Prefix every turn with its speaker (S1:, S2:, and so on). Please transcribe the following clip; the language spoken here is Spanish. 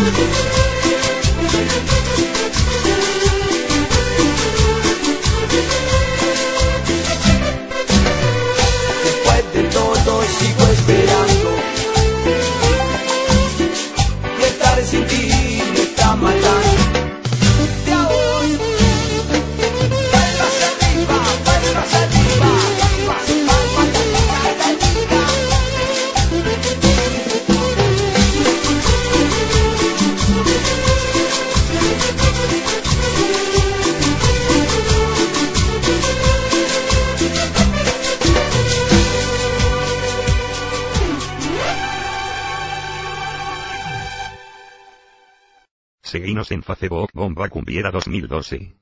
S1: Después de todo sigo esperando, y estar sin ti me está matando. Dios, palmas arriba, palmas arriba, palmas, palmas arriba.
S2: Seguinos en Facebook Bomba Cumbiera 2012.